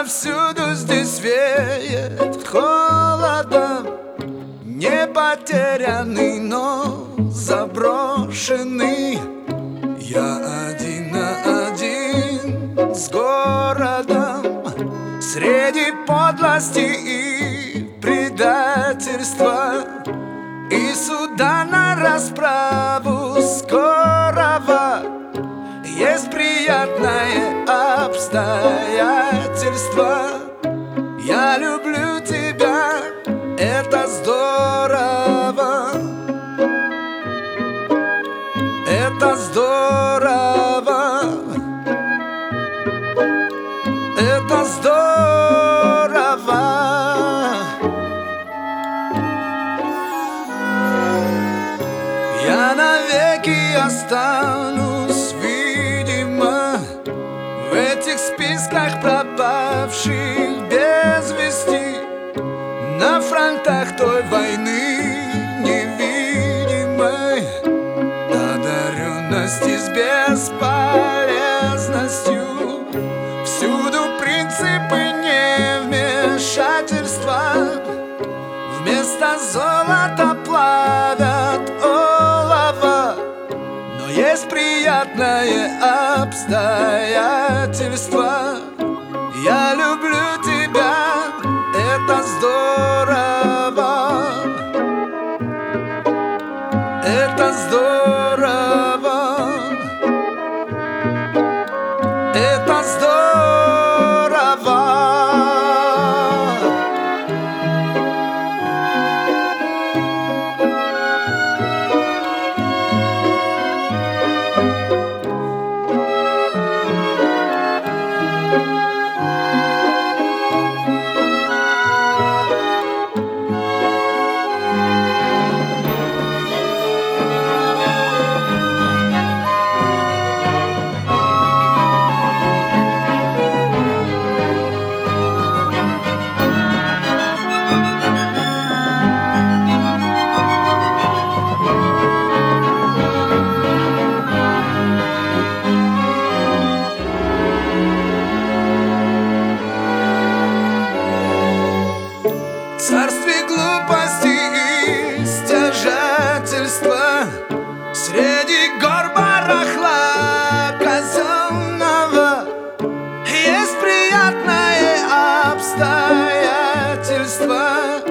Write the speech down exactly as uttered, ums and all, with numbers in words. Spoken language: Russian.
Повсюду здесь веет холодом, не потерянный, но заброшенный. Я один на один с городом, среди подлости и предательства, и суда на расправу скорого. Есть приятное обстоятельство. Я люблю тебя, это здорово. Это здорово. Это здорово. Я навеки останусь, видимо, в этих списках пропавших без вести, на фронтах той войны невидимой, одаренности с бесполезностью. Всюду принципы невмешательства, вместо золота плавят олово. Но есть приятное обстоятельство. Я люблю тебя, это здорово. Это здорово. Это здорово. Царствие глупости и стяжательства, среди гор барахла казенного, есть приятное обстоятельство.